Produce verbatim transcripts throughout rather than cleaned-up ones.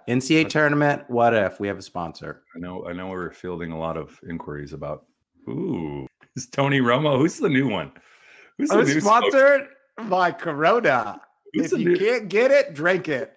N C A A tournament. What if we have a sponsor? I know. I know we're fielding a lot of inquiries about. Ooh, is Tony Romo? Who's the new one? Who's the new sponsored smoke? By Corona. Who's if you new... can't get it, drink it.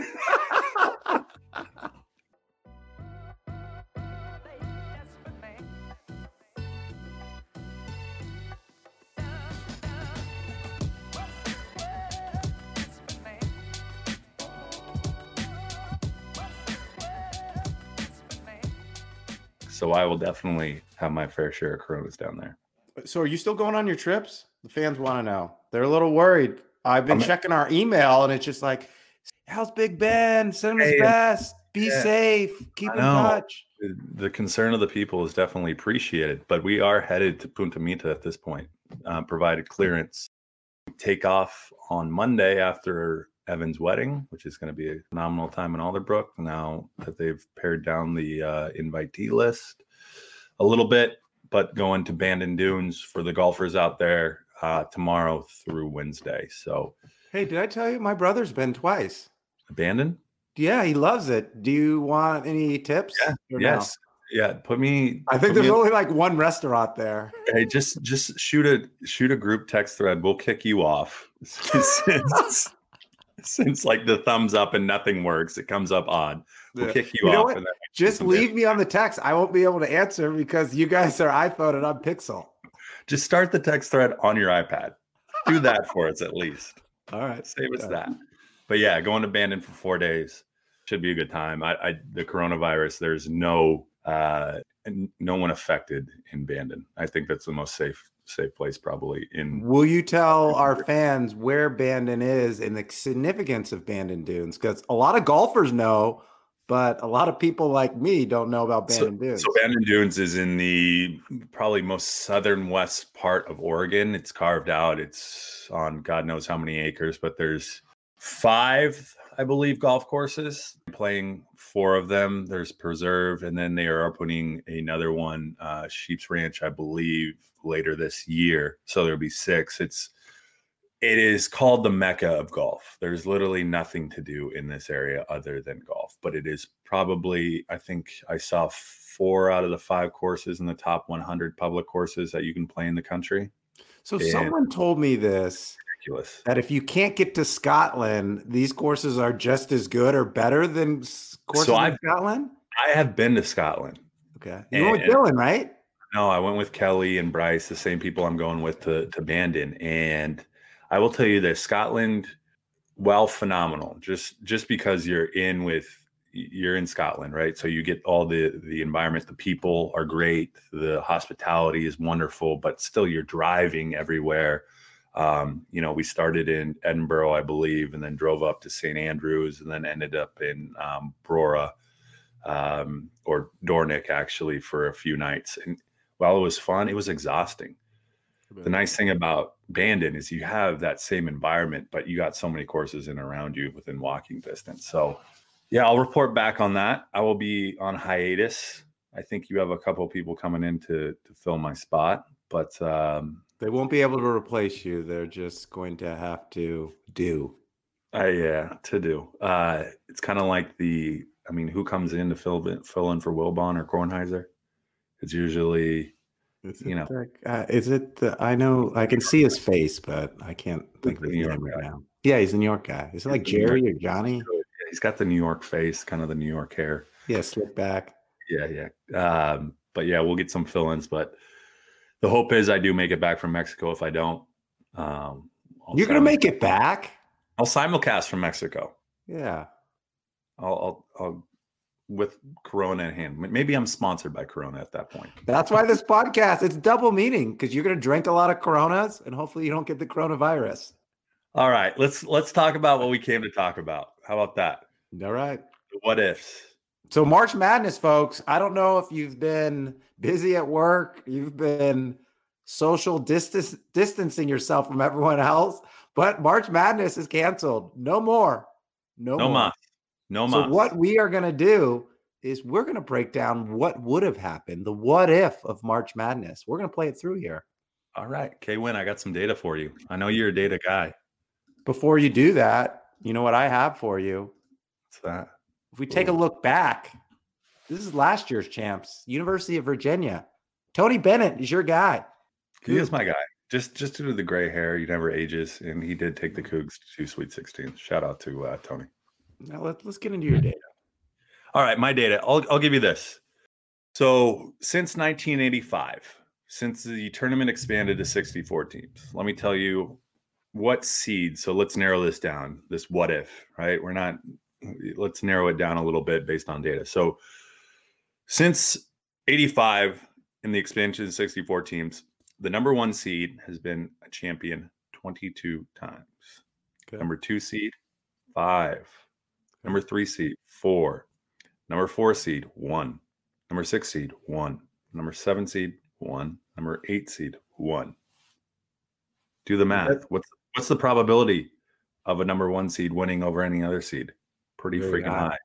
So I will definitely have my fair share of Coronas down there. So are you still going on your trips? The fans want to know. They're a little worried. I've been I'm checking our email, and it's just like, how's Big Ben? Send him his hey, best. Be yeah. safe. Keep in touch. The concern of the people is definitely appreciated, but we are headed to Punta Mita at this point, uh, provided clearance. Take off on Monday after Evan's wedding, which is going to be a phenomenal time in Alderbrook. Now that they've pared down the uh, invitee list a little bit, but going to Bandon Dunes for the golfers out there uh, tomorrow through Wednesday. So, hey, did I tell you my brother's been twice? Bandon? Yeah, he loves it. Do you want any tips? Yeah, yes. No? Yeah, put me. I think there's only like one restaurant there. Hey, just just shoot a shoot a group text thread. We'll kick you off. Since, since like the thumbs up and nothing works, it comes up odd. We'll yeah. kick you, you off. And then just leave me on the text. I won't be able to answer because you guys are iPhone and I'm Pixel. Just start the text thread on your iPad. Do that for us at least. All right, save us that. But yeah, going to Bandon for four days should be a good time. I, I the coronavirus. There's no uh, no one affected in Bandon. I think that's the most safe safe place probably in. Will you tell our fans where Bandon is and the significance of Bandon Dunes? Because a lot of golfers know, but a lot of people like me don't know about Bandon so, Dunes. So Bandon Dunes is in the probably most southern west part of Oregon. It's carved out. It's on God knows how many acres, but there's five, I believe, golf courses. Playing four of them. There's Preserve, and then they are opening another one, uh, Sheep's Ranch, I believe, later this year. So there'll be six. It's it is called the Mecca of golf. There's literally nothing to do in this area other than golf, but it is probably, I think I saw four out of the five courses in the top one hundred public courses that you can play in the country. So and someone told me this. Ridiculous. That if you can't get to Scotland, these courses are just as good or better than courses so in Scotland? I have been to Scotland. Okay. You went with Dylan, right? No, I went with Kelly and Bryce, the same people I'm going with to, to Bandon. And I will tell you that Scotland, well, phenomenal. Just just because you're in with you're in Scotland, right? So you get all the the environment, the people are great, the hospitality is wonderful, but still you're driving everywhere. Um, you know, we started in Edinburgh, I believe, and then drove up to Saint Andrews and then ended up in um, Brora um, or Dornick, actually, for a few nights. And while it was fun, it was exhausting. The nice thing about Bandon is you have that same environment, but you got so many courses in around you within walking distance. So, yeah, I'll report back on that. I will be on hiatus. I think you have a couple of people coming in to, to fill my spot, but um, they won't be able to replace you. They're just going to have to do. Uh, yeah, to do. Uh, it's kind of like the, I mean, who comes in to fill in, fill in for Wilbon or Kornheiser? It's usually, is you know. The, uh, is it, the, I know, I can see his face, but I can't think of his name right now. Yeah, he's a New York guy. Is it like Jerry or Johnny? Yeah, he's got the New York face, kind of the New York hair. Yeah, slick back. Yeah, yeah. Um, but yeah, we'll get some fill-ins, but the hope is I do make it back from Mexico. If I don't, um, I'll you're going to make it back? I'll simulcast from Mexico. Yeah. I'll, I'll, I'll, with Corona in hand. Maybe I'm sponsored by Corona at that point. That's why this podcast, it's double meaning because you're going to drink a lot of Coronas and hopefully you don't get the coronavirus. All right. Let's, let's talk about what we came to talk about. How about that? All right. What ifs? So March Madness, folks, I don't know if you've been busy at work, you've been social distance, distancing yourself from everyone else, but March Madness is canceled. No more. No, no more. Mas. No So mas. what we are going to do is we're going to break down what would have happened, the what if of March Madness. We're going to play it through here. All right. K-Win, I got some data for you. I know you're a data guy. Before you do that, you know what I have for you? What's that? If we take Ooh. a look back, this is last year's champs, University of Virginia. Tony Bennett is your guy. He is my guy. Just just due to the gray hair, he never ages, and he did take the Cougs to Sweet sixteen. Shout out to uh, Tony. Now let, let's get into your data. All right, my data. I'll I'll give you this. So since nineteen eighty-five, since the tournament expanded to sixty-four teams, let me tell you what seed. So let's narrow this down. This what if, right? We're not. Let's narrow it down a little bit based on data. So since eighty-five, in the expansion to sixty-four teams, the number one seed has been a champion twenty-two times. Okay. Number two seed, five. Okay. Number three seed, four. Number four seed, one. Number six seed, one. Number seven seed, one. Number eight seed, one. Do the math. What's what's the probability of a number one seed winning over any other seed? Pretty Very freaking high. high.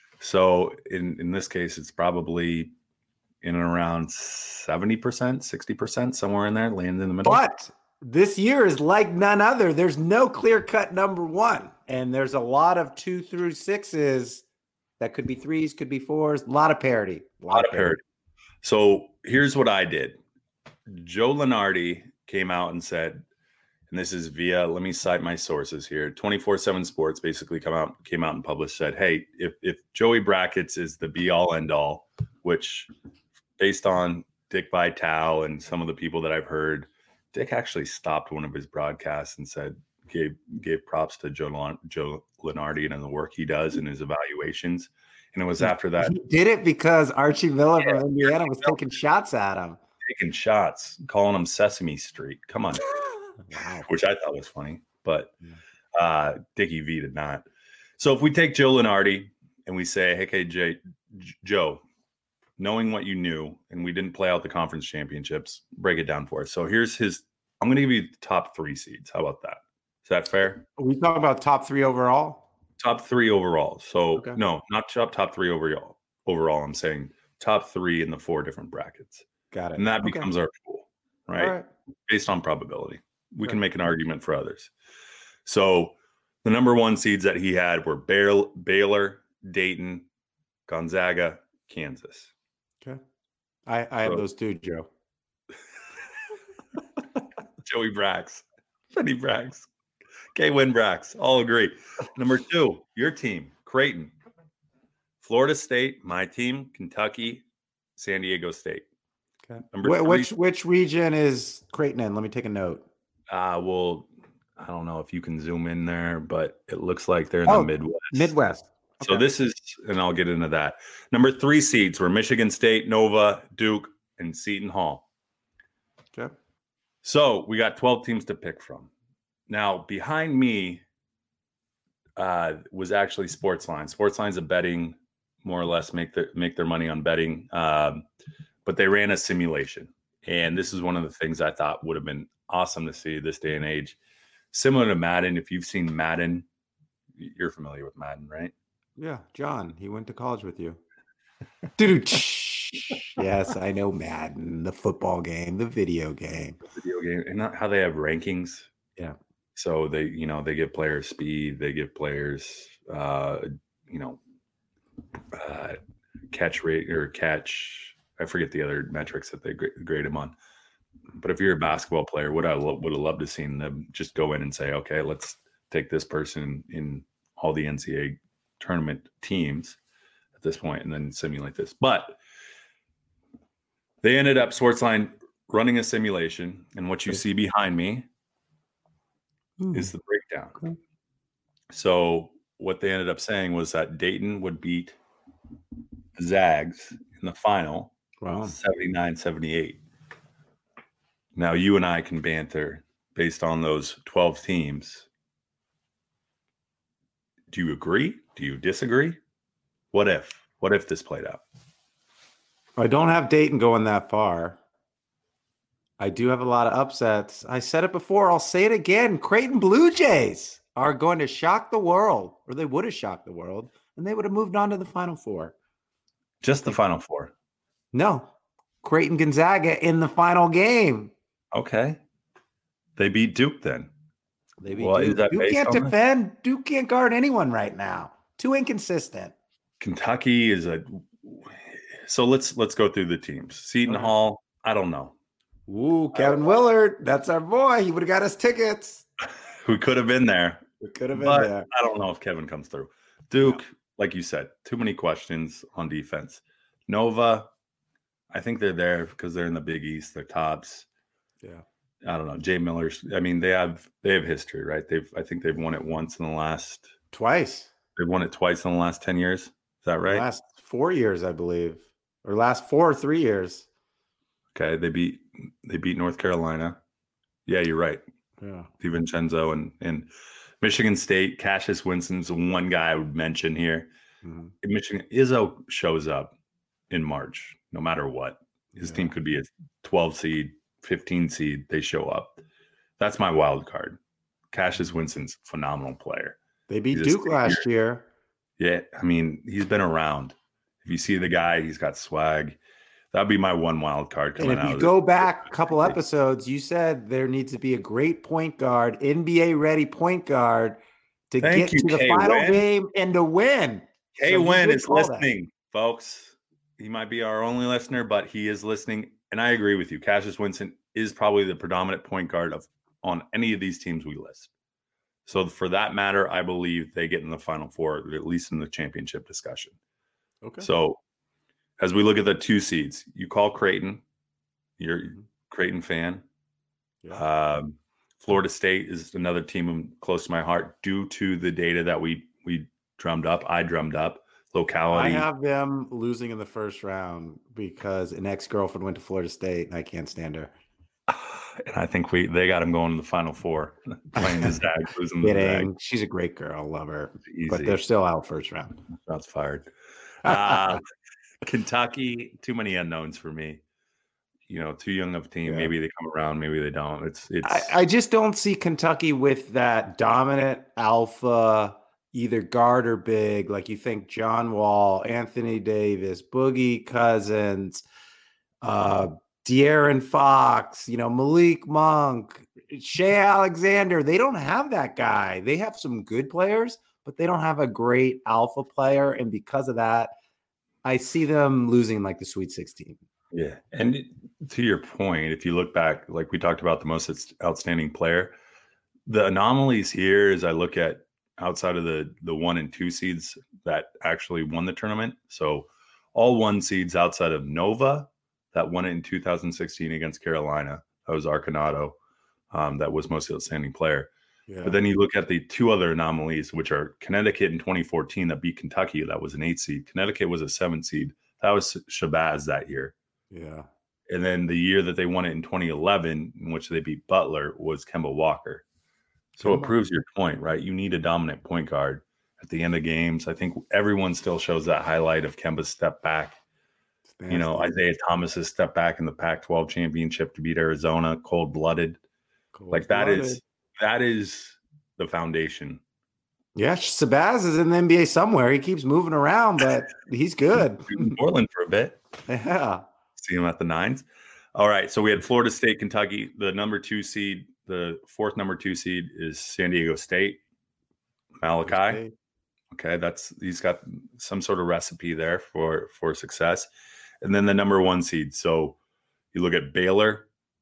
So in, in this case, it's probably in and around seventy percent, sixty percent, somewhere in there, lands in the middle. But this year is like none other. There's no clear-cut number one. And there's a lot of two through sixes that could be threes, could be fours, a lot of parity. A lot, a lot of parity. parity. So here's what I did. Joe Lunardi came out and said, and this is via, let me cite my sources here. twenty-four seven Sports basically come out, came out and published, said, hey, if, if Joey Brackets is the be all end all, which based on Dick Vitale and some of the people that I've heard, Dick actually stopped one of his broadcasts and said, gave, gave props to Joe, Joe Lunardi and the work he does in his evaluations. And it was after that. He did it because Archie Miller yeah, from Indiana was Miller. taking shots at him. Taking shots, calling him Sesame Street. Come on. Wow. Which I thought was funny, but uh, Dickie V did not. So if we take Joe Lunardi and we say, hey, hey Jay, J- Joe, knowing what you knew, and we didn't play out the conference championships, break it down for us. So here's his, I'm going to give you the top three seeds. How about that? Is that fair? Are we talking about top three overall? Top three overall. So okay. no, not top, top three overall. Overall, I'm saying top three in the four different brackets. Got it. And that okay. becomes our pool, right? right? Based on probability. We okay. can make an argument for others. So the number one seeds that he had were Baylor, Baylor Dayton, Gonzaga, Kansas. Okay. I, I so, have those too, Joe. Joey Brax, Penny Brax, K Win Brax, all agree. Number two, your team, Creighton, Florida State, my team, Kentucky, San Diego State. Okay. Number Wh- which which region is Creighton in? Let me take a note. Uh, well, I don't know if you can zoom in there, but it looks like they're in oh, the Midwest. Midwest. Okay. So this is, and I'll get into that. Number three seeds were Michigan State, Nova, Duke, and Seton Hall. Okay. So we got twelve teams to pick from. Now, behind me uh, was actually Sportsline. Sportsline's a betting, more or less, make their make their money on betting. Um, but they ran a simulation. And this is one of the things I thought would have been awesome to see this day and age. Similar to Madden, if you've seen Madden, you're familiar with Madden, right? Yeah, John, he went to college with you. Dude, yes, I know Madden, the football game, the video game. The video game, and not how they have rankings. Yeah. So they, you know, they give players speed, they give players, uh, you know, uh, catch rate or catch. I forget the other metrics that they grade them on. But if you're a basketball player, would I lo- would have loved to seen them just go in and say, okay, let's take this person in all the N C double A tournament teams at this point and then simulate this. But they ended up Sportsline running a simulation, and what you see behind me Ooh. is the breakdown. Okay. So what they ended up saying was that Dayton would beat Zags in the final, wow, seventy-nine seventy-eight. Now, you and I can banter based on those twelve teams. Do you agree? Do you disagree? What if? What if this played out? I don't have Dayton going that far. I do have a lot of upsets. I said it before. I'll say it again. Creighton Blue Jays are going to shock the world, or they would have shocked the world, and they would have moved on to the Final Four. Just the Final Four? No. Creighton Gonzaga in the final game. Okay. They beat Duke then. They beat well, Duke. Duke can't defend. That? Duke can't guard anyone right now. Too inconsistent. Kentucky is a so let's let's go through the teams. Seton Okay. Hall, I don't know. Ooh, Kevin Willard, that's our boy. He would have got us tickets. Who could have been there? We could have been But there. I don't know if Kevin comes through. Duke, like you said, too many questions on defense. Nova, I think they're there because they're in the Big East. They're tops. Yeah. I don't know. Jay Miller's. I mean, they have they have history, right? They've I think they've won it once in the last. Twice. They've won it twice in the last ten years. Is that right? Last four years, I believe, or last four or three years. Okay, they beat they beat North Carolina. Yeah, you're right. Yeah. DiVincenzo and and Michigan State. Cassius Winston's one guy I would mention here. Mm-hmm. Michigan Izzo shows up in March, no matter what. His Yeah. team could be a twelve seed, fifteen seed. They show up. That's my wild card. Cassius Winston's a phenomenal player. They beat He's a Duke last year. Yeah, I mean, he's been around. If you see the guy, he's got swag. That'd be my one wild card And coming if out. you of go this. back a couple episodes, you said there needs to be a great point guard, N B A ready point guard to Thank get you, to the Kay final Wynn. game and to win. Kay So you Wynn did is call that. listening, folks. He might be our only listener, but he is listening. And I agree with you. Cassius Winston is probably the predominant point guard of on any of these teams we list. So for that matter, I believe they get in the Final Four, at least in the championship discussion. Okay. So as we look at the two seeds, you call Creighton. You're a Creighton fan. Yeah. Um, Florida State is another team close to my heart due to the data that we we drummed up. I drummed up. Locality. I have them losing in the first round because an ex-girlfriend went to Florida State and I can't stand her. And I think we they got him going to the Final Four, playing the Zags, losing the Kidding. Zags. She's a great girl. Love her. Easy. But they're still out first round. Shots fired. Uh, Kentucky, too many unknowns for me. You know, too young of a team. Yeah. Maybe they come around, maybe they don't. It's it's. I, I just don't see Kentucky with that dominant alpha, either guard or big. Like you think John Wall, Anthony Davis, Boogie Cousins, uh, De'Aaron Fox, you know, Malik Monk, Shea Alexander. They don't have that guy. They have some good players, but they don't have a great alpha player. And because of that, I see them losing like the Sweet sixteen. Yeah. And to your point, if you look back, like we talked about the most outstanding player, the anomalies here is I look at outside of the the one and two seeds that actually won the tournament. So all one seeds outside of Nova that won it in two thousand sixteen against Carolina. That was Arconato. Um, that was most outstanding player. Yeah. But then you look at the two other anomalies, which are Connecticut in twenty fourteen that beat Kentucky. That was an eight seed. Connecticut was a seven seed. That was Shabazz that year. Yeah. And then the year that they won it in twenty eleven, in which they beat Butler, was Kemba Walker. So it proves your point, right? You need a dominant point guard at the end of games. I think everyone still shows that highlight of Kemba's step back. You know, Isaiah Thomas's step back in the Pac twelve championship to beat Arizona, cold blooded. Like that is that is the foundation. Yeah, Shabazz is in the N B A somewhere. He keeps moving around, but he's good. In Portland for a bit. Yeah. See him at the nines. All right. So we had Florida State, Kentucky. The number two seed, the fourth number two seed is San Diego State. Malachi. Okay. That's he's got some sort of recipe there for for success. And then the number one seed. So you look at Baylor.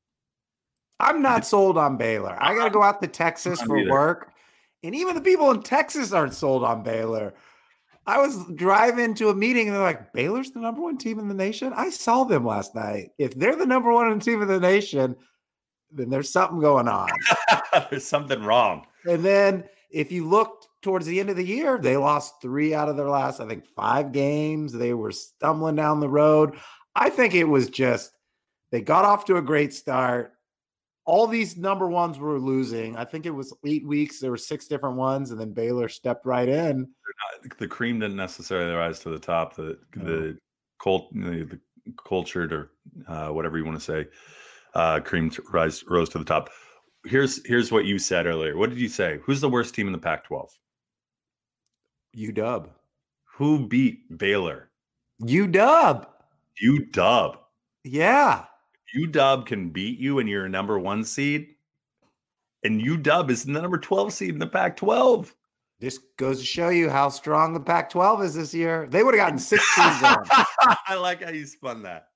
I'm not sold on Baylor. I got to go out to Texas for either. work. And even the people in Texas aren't sold on Baylor. I was driving to a meeting and they're like, Baylor's the number one team in the nation? I saw them last night. If they're the number one team in the nation, then there's something going on. There's something wrong. And then if you look towards the end of the year, they lost three out of their last, I think, five games. They were stumbling down the road. I think it was just they got off to a great start. All these number ones were losing. I think it was eight weeks. There were six different ones, and then Baylor stepped right in. The cream didn't necessarily rise to the top. The No. the cult, the, the cultured or uh, whatever you want to say, uh, cream t- rise rose to the top. Here's here's what you said earlier. What did you say? Who's the worst team in the Pac twelve? U W. Who beat Baylor? U W. U W. Yeah. U W can beat you and you're a number one seed. And U W is the number twelve seed in the Pac twelve. This goes to show you how strong the Pac twelve is this year. They would have gotten six teams on. I like how you spun that.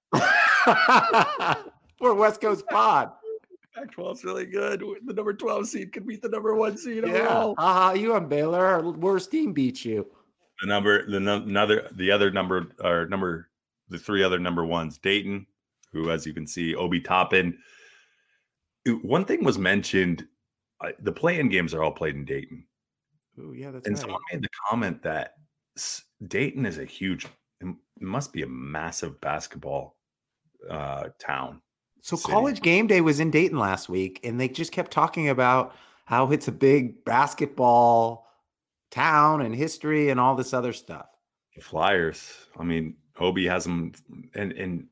We're West Coast Pod. Pac twelve is really good. The number twelve seed could beat the number one seed. Yeah. Overall. Uh-huh. You and Baylor, our worst team beat you. The number, the no, another, the other number, or number, the three other number ones, Dayton, who, as you can see, Obi Toppin. One thing was mentioned: uh, the play-in games are all played in Dayton. Oh, yeah, that's and right. someone made the comment that Dayton is a huge, it must be a massive basketball uh, town. So city. College Game Day was in Dayton last week, and they just kept talking about how it's a big basketball town and history and all this other stuff. The Flyers. I mean, Obi has them, and and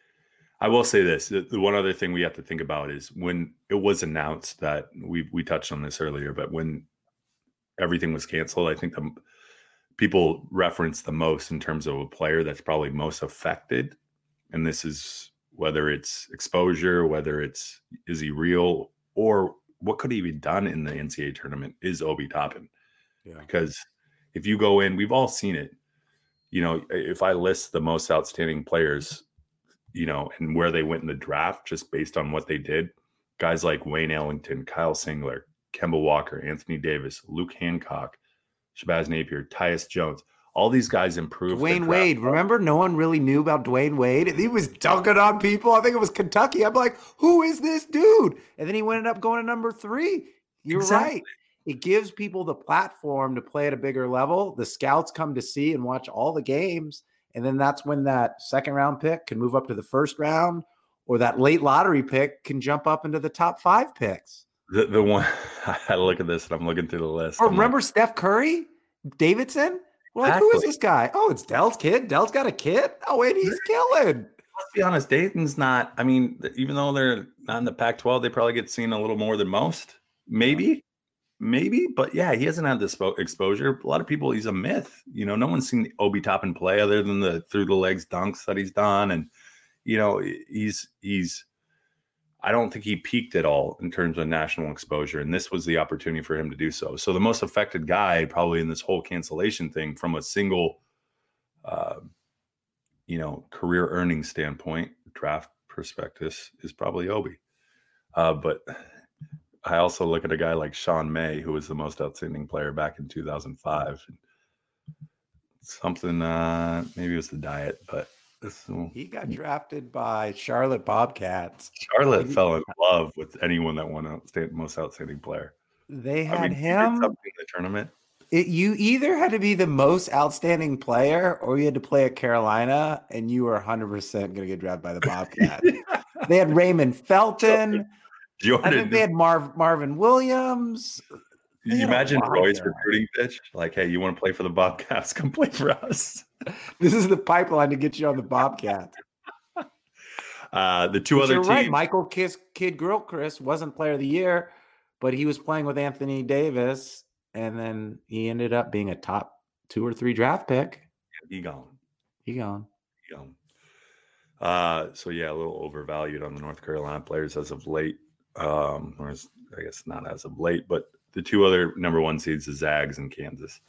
I will say this: the, the one other thing we have to think about is when it was announced that we we touched on this earlier, but when everything was canceled, I think the people reference the most in terms of a player that's probably most affected. And this is whether it's exposure, whether it's, is he real, or what could he be done in the N C double A tournament is Obi Toppin. Yeah. Because if you go in, we've all seen it. You know, if I list the most outstanding players, you know, and where they went in the draft, just based on what they did, guys like Wayne Ellington, Kyle Singler, Kemba Walker, Anthony Davis, Luke Hancock, Shabazz Napier, Tyus Jones. All these guys improved. Dwayne Wade. Remember, no one really knew about Dwayne Wade. He was dunking on people. I think it was Kentucky. I'm like, who is this dude? And then he ended up going to number three. You're exactly. right. It gives people the platform to play at a bigger level. The scouts come to see and watch all the games. And then that's when that second round pick can move up to the first round, or that late lottery pick can jump up into the top five picks. The the one I look at this and I'm looking through the list. Or I'm remember like, Steph Curry, Davidson? We're like, exactly. Who is this guy? Oh, it's Dell's kid. Dell's got a kid. Oh, and he's killing. Let's be honest, Dayton's not. I mean, even though they're not in the Pac twelve, they probably get seen a little more than most. Maybe, maybe, but yeah, he hasn't had this exposure. A lot of people, he's a myth. You know, no one's seen Obi Toppin play other than the through the legs dunks that he's done, and you know, he's he's. I don't think he peaked at all in terms of national exposure, and this was the opportunity for him to do so. So the most affected guy probably in this whole cancellation thing from a single, uh, you know, career earnings standpoint, draft prospectus, is probably Obi. Uh, but I also look at a guy like Sean May, who was the most outstanding player back in two thousand five. Something, uh, maybe it was the diet, but he got drafted by Charlotte Bobcats. Charlotte he, fell in love with anyone that won outstanding, most outstanding player. They had I mean, him in the tournament. It, you either had to be the most outstanding player, or you had to play at Carolina, and you were one hundred percent going to get drafted by the Bobcats. Yeah. They had Raymond Felton. Jordan. I think they had Marv, Marvin Williams. Can you imagine Roy's recruiting pitch? Like, hey, you want to play for the Bobcats? Come play for us. This is the pipeline to get you on the Bobcats. uh, the two but other you're teams. Right. Michael Kiss, Kid Gilchrist wasn't player of the year, but he was playing with Anthony Davis, and then he ended up being a top two or three draft pick. He gone. He gone. He gone. Uh, so, yeah, a little overvalued on the North Carolina players as of late. Um, or as, I guess not as of late, but the two other number one seeds, the Zags and Kansas.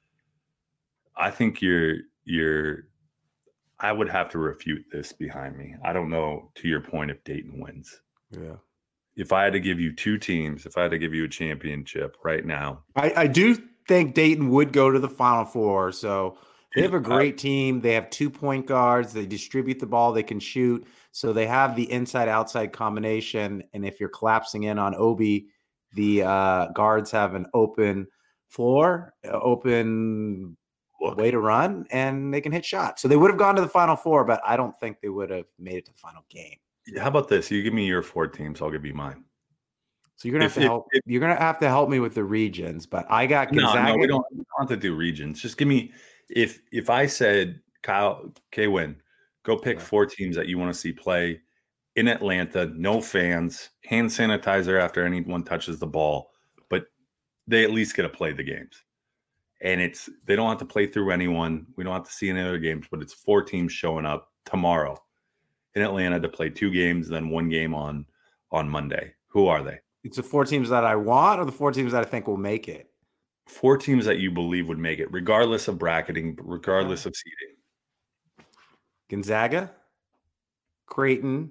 I think you're you're. I would have to refute this behind me. I don't know, to your point, if Dayton wins. Yeah. If I had to give you two teams, if I had to give you a championship right now, I, I do think Dayton would go to the Final Four. So they have a great team. They have two point guards. They distribute the ball. They can shoot. So they have the inside-outside combination. And if you're collapsing in on Obi, the uh, guards have an open floor, open Look. way to run, and they can hit shots. So they would have gone to the Final Four, but I don't think they would have made it to the final game. How about this? You give me your four teams, I'll give you mine. So you're gonna have if, to help. If, you're gonna have to help me with the regions, but I got Gonzaga. No, no, we don't, we don't have to do regions. Just give me if if I said Kyle K-Win, go pick yeah. four teams that you want to see play in Atlanta, no fans, hand sanitizer after anyone touches the ball, but they at least get to play the games. And it's they don't have to play through anyone. We don't have to see any other games, but it's four teams showing up tomorrow in Atlanta to play two games, then one game on on Monday. Who are they? It's the four teams that I want, or the four teams that I think will make it? Four teams that you believe would make it, regardless of bracketing, regardless of seeding. Gonzaga, Creighton.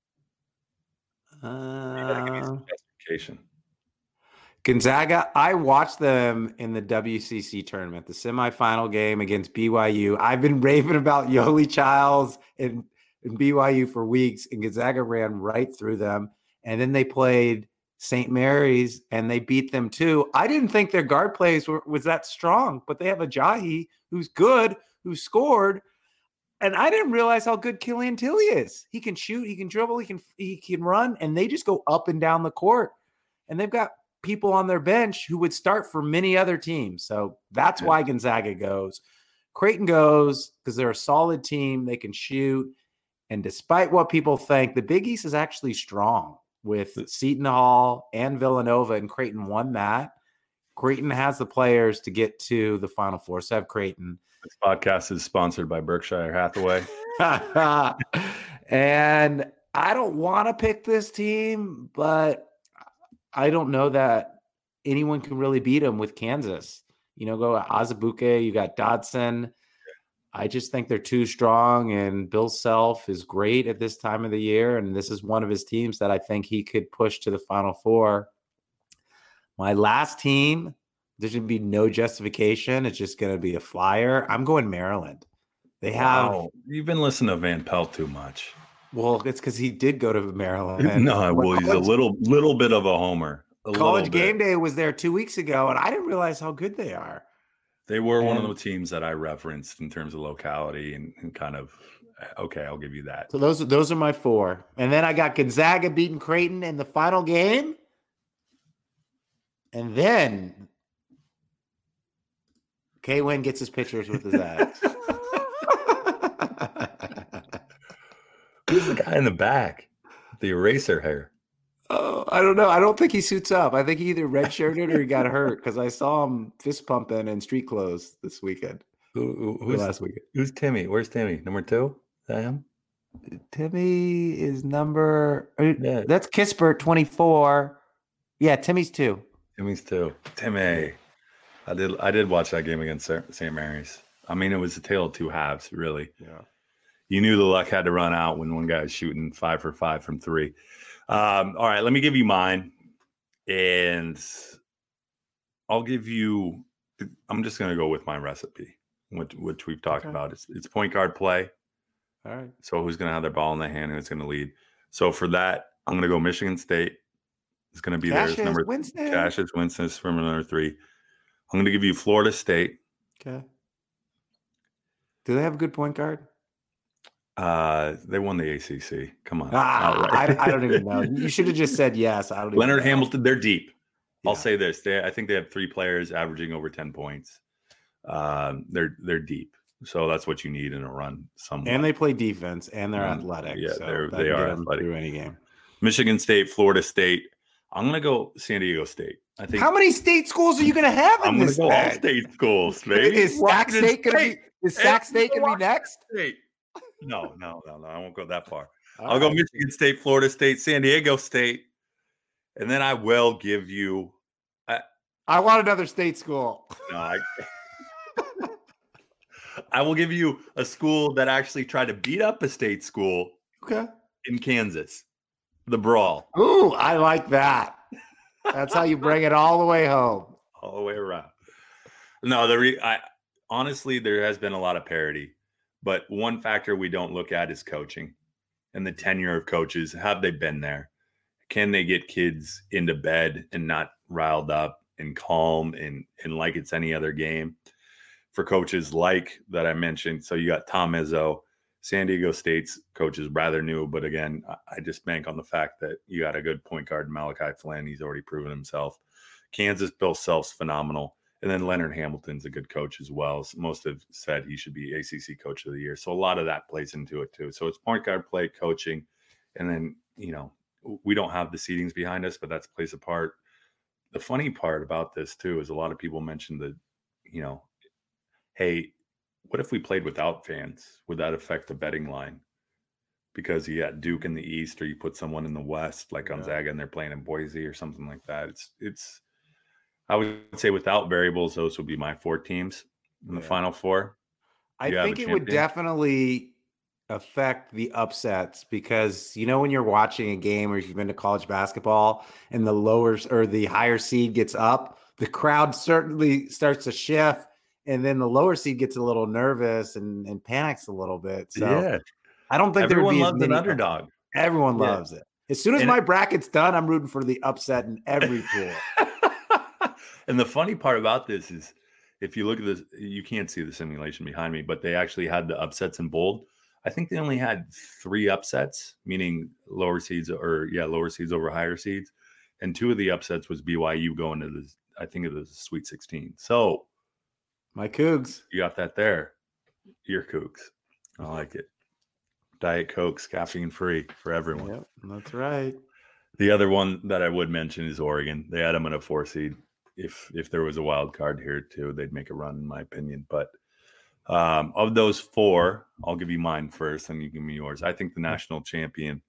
Uh, Gonzaga, I watched them in the W C C tournament, the semifinal game against B Y U. I've been raving about Yoli Childs and, and B Y U for weeks, and Gonzaga ran right through them. And then they played Saint Mary's, and they beat them too. I didn't think their guard plays were, was that strong, but they have a Jahi who's good, who scored. And I didn't realize how good Killian Tilly is. He can shoot, he can dribble, he can he can run, and they just go up and down the court. And they've got people on their bench who would start for many other teams. So that's why Gonzaga goes. Creighton goes because they're a solid team. They can shoot. And despite what people think, the Big East is actually strong with Seton Hall and Villanova, and Creighton won that. Creighton has the players to get to the Final Four. So I have Creighton. This podcast is sponsored by Berkshire Hathaway. And I don't want to pick this team, but I don't know that anyone can really beat them with Kansas. You know, go Azubuike, you got Dodson. I just think they're too strong, and Bill Self is great at this time of the year, and this is one of his teams that I think he could push to the Final Four. My last team, there should be no justification. It's just going to be a flyer. I'm going Maryland. They have. Wow. You've been listening to Van Pelt too much. Well, it's because he did go to Maryland. No, well, he's a little little bit of a homer. A College Game Day was there two weeks ago, and I didn't realize how good they are. They were and, one of the teams that I referenced in terms of locality and, and kind of, okay, I'll give you that. So those, those are my four. And then I got Gonzaga beating Creighton in the final game. And then K-Win gets his pictures with his ass. Who's the guy in the back? The eraser hair. Oh, I don't know. I don't think he suits up. I think he either redshirted or he got hurt because I saw him fist pumping in street clothes this weekend. Who, who's last weekend? Who's Timmy? Where's Timmy? Number two? Is that him? Timmy is number. Yeah. That's Kispert, twenty-four. Yeah, Timmy's two. Timmy's two. Timmy. I did. I did watch that game against Saint Mary's. I mean, it was a tale of two halves, really. Yeah. You knew the luck had to run out when one guy was shooting five for five from three. Um, all right, let me give you mine, and I'll give you. I'm just going to go with my recipe, which, which we've talked okay. about. It's it's point guard play. All right. So who's going to have their ball in the hand and who's going to lead? So for that, I'm going to go Michigan State. It's going to be Cassius there. Number Winston. Cassius Winston from number three. I'm going to give you Florida State. Okay. Do they have a good point guard? Uh, they won the A C C. Come on. Ah, I, I don't even know. You should have just said yes. I don't even Leonard know. Hamilton, they're deep. Yeah. I'll say this. They, I think they have three players averaging over ten points. Um, they're they're deep. So that's what you need in a run. Somewhat. And they play defense, and they're um, athletic. Yeah, so they're, they are athletic. Through any game. Michigan State, Florida State. I'm going to go San Diego State. I think. How many state schools are you going to have in I'm this? I'm going to go all state schools, baby. Is Sac State going to be? Is Sac State going to be next? State. No, no, no, no. I won't go that far. All I'll right. go Michigan State, Florida State, San Diego State, and then I will give you. I, I want another state school. No, I, I will give you a school that actually tried to beat up a state school. Okay. In Kansas, the Brawl. Ooh, I like that. That's how you bring it all the way home. All the way around. No, the re, I honestly there has been a lot of parity. But one factor we don't look at is coaching and the tenure of coaches. Have they been there? Can they get kids into bed and not riled up and calm and, and like it's any other game? For coaches like that I mentioned, so you got Tom Izzo, San Diego State's coach is rather new, but again, I just bank on the fact that you got a good point guard, Malachi Flynn. He's already proven himself. Kansas, Bill Self's phenomenal. And then Leonard Hamilton's a good coach as well. So most have said he should be A C C Coach of the Year. So a lot of that plays into it too. So it's point guard play, coaching, and then, you know, we don't have the seedings behind us, but that plays a part. The funny part about this too is a lot of people mentioned that, you know, hey, what if we played without fans? Would that affect the betting line? Because you got Duke in the East, or you put someone in the West like Gonzaga, and they're playing in Boise or something like that. It's it's. I would say without variables, those would be my four teams in the Yeah. Final Four. I You have a think it would champion? definitely affect the upsets because you know when you're watching a game or you've been to college basketball and the lower or the higher seed gets up, the crowd certainly starts to shift, and then the lower seed gets a little nervous and, and panics a little bit. So Yeah. I don't think there would Everyone be as loves an many upsets. underdog. Everyone Yeah. loves it. As soon as And my it- bracket's done, I'm rooting for the upset in every pool. And the funny part about this is if you look at this, you can't see the simulation behind me, but they actually had the upsets in bold. I think they only had three upsets, meaning lower seeds or yeah, lower seeds over higher seeds. And two of the upsets was B Y U going to the, I think it was Sweet sixteen. So My Cougs. you got that there. Your Cougs. I like it. Diet Coke's caffeine free for everyone. Yep, that's right. The other one that I would mention is Oregon. They had them in a four seed. If if there was a wild card here too, they'd make a run, in my opinion. But um, of those four, I'll give you mine first, and you give me yours. I think the national champion.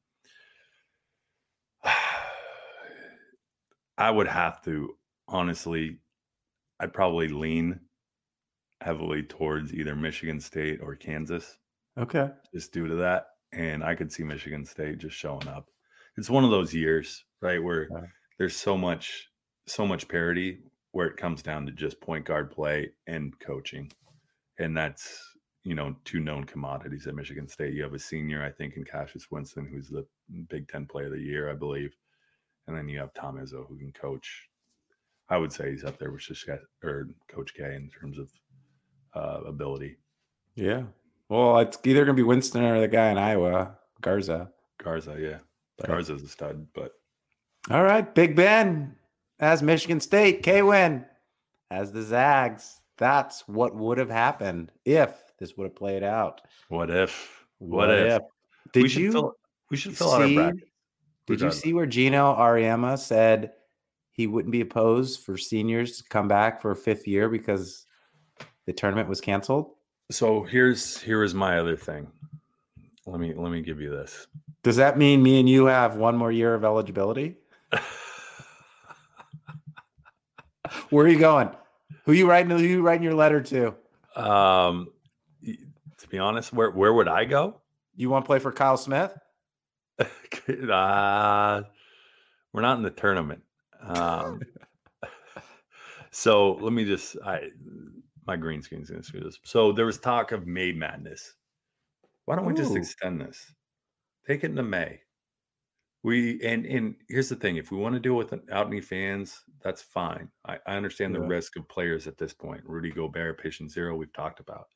I would have to honestly. I'd probably lean heavily towards either Michigan State or Kansas, Okay. just due to that. And I could see Michigan State just showing up. It's one of those years, right, where Yeah. there's so much, so much parity where it comes down to just point guard play and coaching. And that's, you know, two known commodities at Michigan State. You have a senior, I think, in Cassius Winston, who's the Big Ten Player of the Year, I believe. And then you have Tom Izzo, who can coach. I would say he's up there with Shishka, or Coach K in terms of uh, ability. Yeah. Well, it's either going to be Winston or the guy in Iowa, Garza. Garza, yeah. But- Garza's a stud, but All right. Big Ben as Michigan State. K-Win as the Zags. That's what would have happened if this would have played out. what if? What, if? Did we should you fill, we should fill out our see- bracket. Did you Regardless. see where Gino Ariema said he wouldn't be opposed for seniors to come back for a fifth year because the tournament was canceled? So here's here is my other thing. Let me let me give you this. Does that mean me and you have one more year of eligibility? Where are you going? Who you writing? Who you writing your letter to? Um, y- to be honest, where where would I go? You want to play for Kyle Smith? uh, we're not in the tournament. Um, so let me just I my green screen's gonna screw this. So there was talk of May Madness. Why don't we just Ooh. extend this? Take it into May. We and and here's the thing: if we want to do it without any fans, that's fine. I, I understand the Yeah. risk of players at this point. Rudy Gobert, patient zero, we've talked about,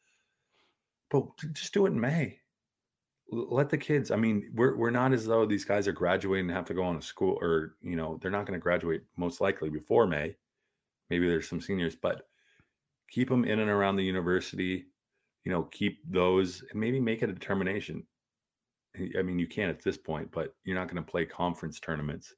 but just do it in May. L- Let the kids. I mean, we're we're not as though these guys are graduating and have to go on a school, or you know, they're not going to graduate most likely before May. Maybe there's some seniors, but keep them in and around the university. You know, keep those and maybe make it a determination. I mean, you can at this point, but you're not going to play conference tournaments.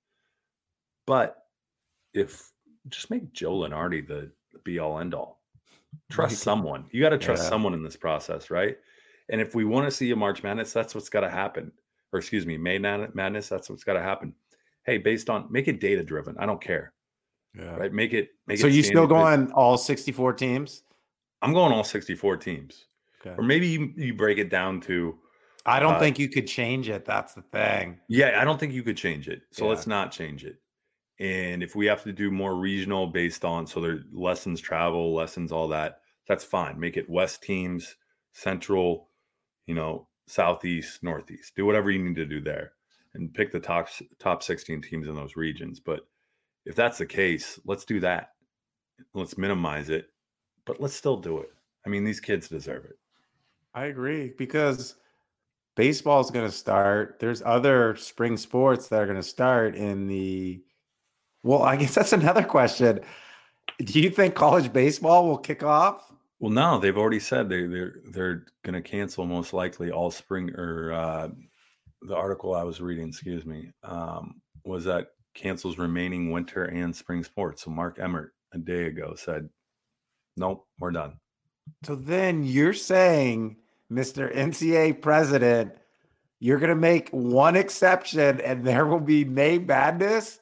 But if just make Joe Lenardi the be all end all, trust Make- someone. You got to trust Yeah. someone in this process, right? And if we want to see a March Madness, that's what's got to happen. Or excuse me, May Mad- Madness, that's what's got to happen. Hey, based on make it data driven. I don't care, Yeah. right? Make it make So it. you still standard- going all sixty-four teams? I'm going all sixty-four teams, Okay. or maybe you, you break it down to. I don't uh, think you could change it. That's the thing. Yeah, I don't think you could change it. So Yeah. let's not change it. And if we have to do more regional based on so there lessons travel, lessons, all that, that's fine. Make it West teams, Central, you know, Southeast, Northeast. Do whatever you need to do there and pick the top top sixteen teams in those regions. But if that's the case, let's do that. Let's minimize it, but let's still do it. I mean, these kids deserve it. I agree because baseball is going to start. There's other spring sports that are going to start in the. Well, I guess that's another question. Do you think college baseball will kick off? Well, no, they've already said they they're they're going to cancel most likely all spring or uh, the article I was reading, excuse me, um, was that cancels remaining winter and spring sports. So Mark Emmert a day ago said, "Nope, we're done." So then you're saying, Mister N C A A president, you're going to make one exception and there will be May Madness,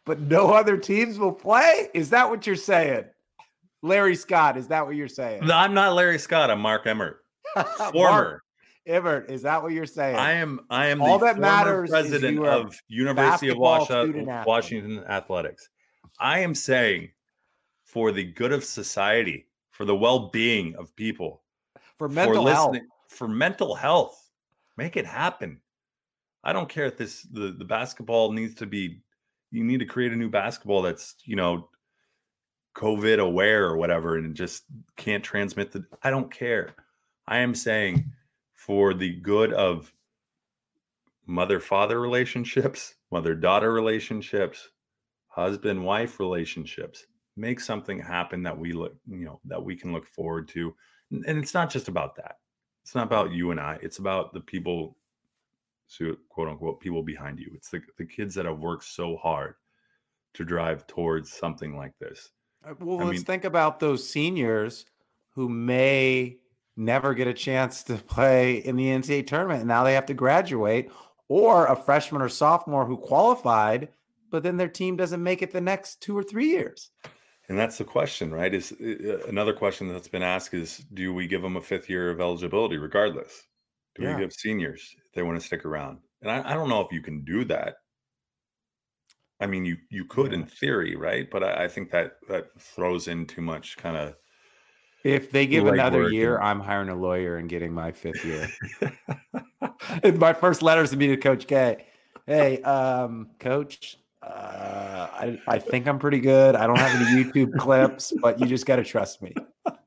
but no other teams will play? Is that what you're saying? Larry Scott, is that what you're saying? No, I'm not Larry Scott. I'm Mark Emmert. Former. Mark Emmert, is that what you're saying? I am I am All the that former matters president of University of Washington, Washington Athletics. I am saying for the good of society, for the well-being of people, for mental for health, for mental health, make it happen. I don't care if this the, the basketball needs to be, you need to create a new basketball that's, you know, COVID aware or whatever, and just can't transmit the, I don't care. I am saying for the good of mother-father relationships, mother-daughter relationships, husband-wife relationships, make something happen that we look, you know, that we can look forward to. And it's not just about that. It's not about you and I. It's about the people, so quote unquote, people behind you. It's the, the kids that have worked so hard to drive towards something like this. Well, I let's mean, think about those seniors who may never get a chance to play in the N C double A tournament, and now they have to graduate, or a freshman or sophomore who qualified, but then their team doesn't make it the next two or three years. And that's the question, right? Is uh, another question that's been asked is, do we give them a fifth year of eligibility regardless? Do yeah. we give seniors if they want to stick around? And I, I don't know if you can do that. I mean, you you could yeah. in theory, right? But I, I think that that throws in too much kind of. If they give another year, and... I'm hiring a lawyer and getting my fifth year. And my first letters to me to Coach K. Hey, um, Coach, uh, I, I think I'm pretty good. I don't have any YouTube clips, but you just got to trust me.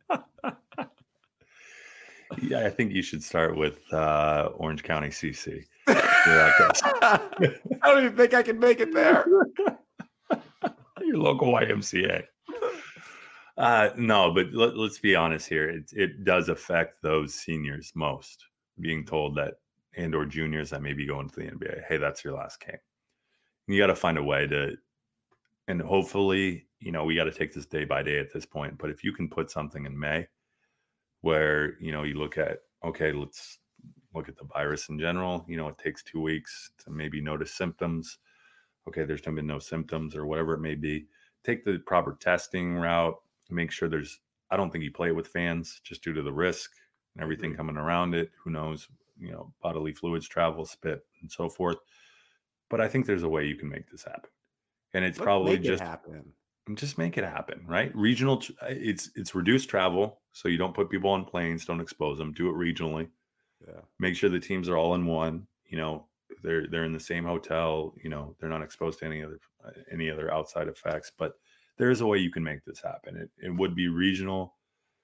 Yeah, I think you should start with uh, Orange County C C. I don't even think I can make it there. Your local Y M C A. Uh, no, but let, let's be honest here. It, it does affect those seniors most, being told that, and or juniors that may be going to the N B A, hey, that's your last game. You got to find a way to, and hopefully, you know, we got to take this day by day at this point. But if you can put something in May where, you know, you look at, okay, let's look at the virus in general. You know, it takes two weeks to maybe notice symptoms. Okay, there's been no symptoms or whatever it may be. Take the proper testing route. Make sure there's, I don't think you play it with fans just due to the risk and everything coming around it. Who knows, you know, bodily fluids travel, spit, and so forth. But I think there's a way you can make this happen. And it's Let's probably make just it happen. Just make it happen, right? Regional, it's it's reduced travel. So you don't put people on planes, don't expose them, do it regionally. Yeah. Make sure the teams are all in one, you know, they're they're in the same hotel, you know, they're not exposed to any other any other outside effects. But there is a way you can make this happen. It, it would be regional,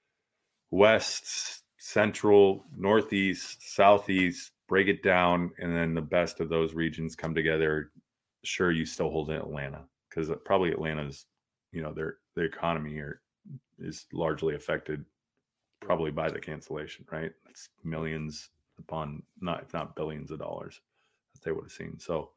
west, central, northeast, southeast, break it down, and then the best of those regions come together. Sure, you still hold in Atlanta, because probably Atlanta's, you know, their the economy here is largely affected probably by the cancellation, right? It's millions upon, not if not billions of dollars that they would have seen. So,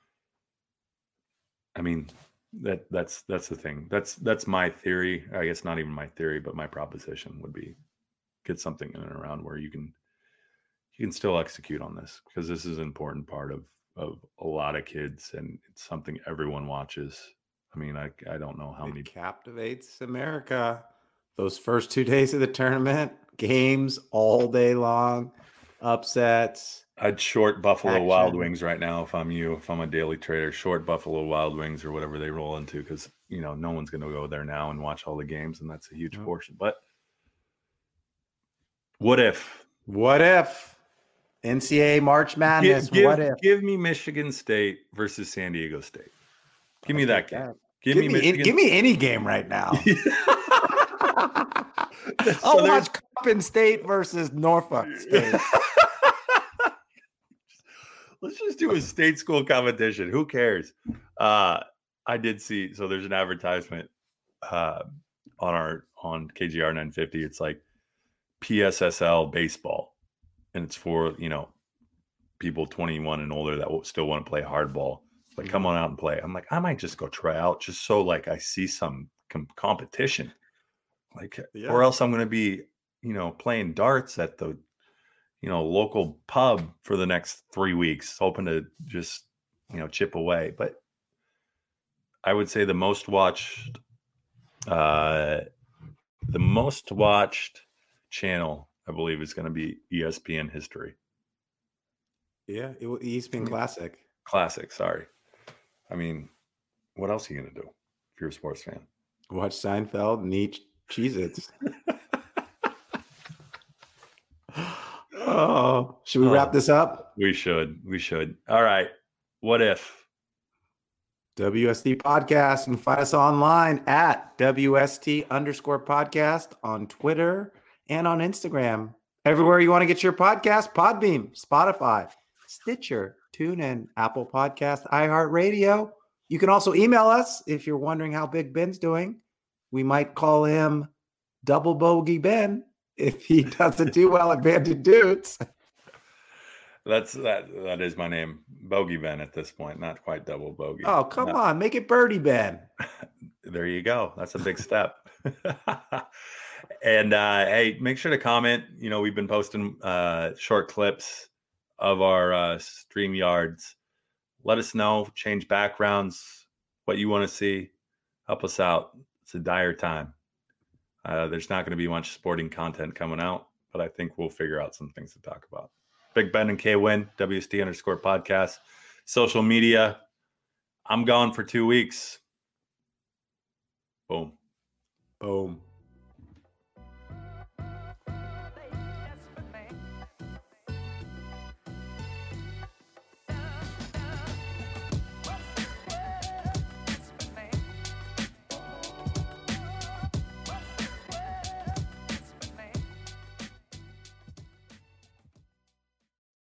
I mean, that that's that's the thing. That's that's my theory. I guess not even my theory, but my proposition would be get something in and around where you can you can still execute on this, because this is an important part of of a lot of kids, and it's something everyone watches. I mean, I I don't know how it many captivates America. Those first two days of the tournament, games all day long, upsets. I'd short Buffalo action. Wild Wings right now if I'm you. If I'm a daily trader, short Buffalo Wild Wings or whatever they roll into, because, you know, no one's going to go there now and watch all the games, and that's a huge Nope. portion. But what if? What if? N C double A March Madness. Give, give, what if? Give me Michigan State versus San Diego State. Give me I'll that game. That. Give, give me, me Michigan. Give me any game right now. so I'll watch Coppin State versus Norfolk State. Let's just do a state school competition. Who cares? Uh, I did see. So there's an advertisement uh, on our on K G R nine fifty. It's like P S S L baseball, and it's for, you know, people twenty-one and older that still want to play hardball. Like, come on out and play. I'm like, I might just go try out just so, like, I see some com- competition. Like, yeah. Or else I'm going to be, you know, playing darts at the, you know, local pub for the next three weeks, hoping to just, you know, chip away. But I would say the most watched, uh, the most watched channel, I believe, is going to be E S P N History. Yeah, it will E S P N Classic. Classic, sorry. I mean, what else are you going to do if you're a sports fan? Watch Seinfeld and eat Cheez-Its. Oh, should we wrap Oh, this up? We should. We should. All right. What if? W S T Podcast, and find us online at W S T underscore podcast on Twitter and on Instagram. Everywhere you want to get your podcast, Podbeam, Spotify, Stitcher, TuneIn, Apple Podcast, iHeartRadio. You can also email us if you're wondering how Big Ben's doing. We might call him Double Bogey Ben if he doesn't do well at Banded Dudes. That's that. That is my name, Bogey Ben. At this point, not quite Double Bogey. Oh, come Not, on, make it Birdie Ben. There you go. That's a big step. And uh, hey, make sure to comment. You know, we've been posting uh, short clips of our uh, StreamYards. Let us know. Change backgrounds. What you want to see. Help us out. It's a dire time. Uh, there's not going to be much sporting content coming out, but I think we'll figure out some things to talk about. Big Ben and K Win, W S T underscore podcast, social media. I'm gone for two weeks. Boom. Boom.